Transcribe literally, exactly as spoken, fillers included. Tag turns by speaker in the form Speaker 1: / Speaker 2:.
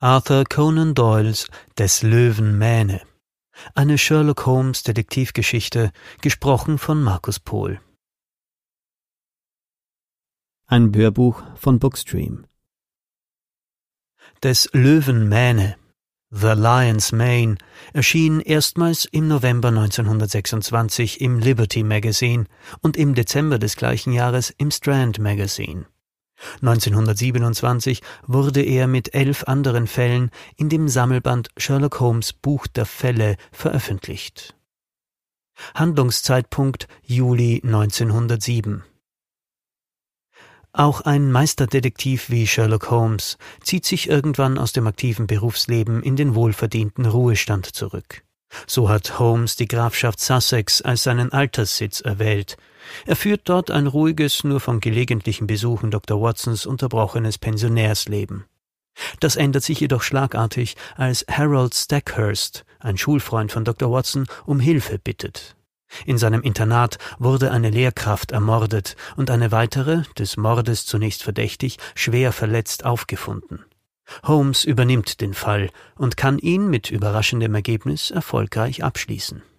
Speaker 1: Arthur Conan Doyles Des Löwen Mähne. Eine Sherlock Holmes Detektivgeschichte, gesprochen von Markus Pohl. Ein Hörbuch von Bookstream. Des Löwen Mähne, The Lion's Mane, erschien erstmals im November neunzehnhundertsechsundzwanzig im Liberty Magazine und im Dezember des gleichen Jahres im Strand Magazine. neunzehnhundertsiebenundzwanzig wurde er mit elf anderen Fällen in dem Sammelband Sherlock Holmes Buch der Fälle veröffentlicht. Handlungszeitpunkt Juli neunzehnhundertsieben. Auch ein Meisterdetektiv wie Sherlock Holmes zieht sich irgendwann aus dem aktiven Berufsleben in den wohlverdienten Ruhestand zurück. So hat Holmes die Grafschaft Sussex als seinen Alterssitz erwählt. Er führt dort ein ruhiges, nur von gelegentlichen Besuchen Doktor Watsons unterbrochenes Pensionärsleben. Das ändert sich jedoch schlagartig, als Harold Stackhurst, ein Schulfreund von Doktor Watson, um Hilfe bittet. In seinem Internat wurde eine Lehrkraft ermordet und eine weitere, des Mordes zunächst verdächtig, schwer verletzt aufgefunden. Holmes übernimmt den Fall und kann ihn mit überraschendem Ergebnis erfolgreich abschließen.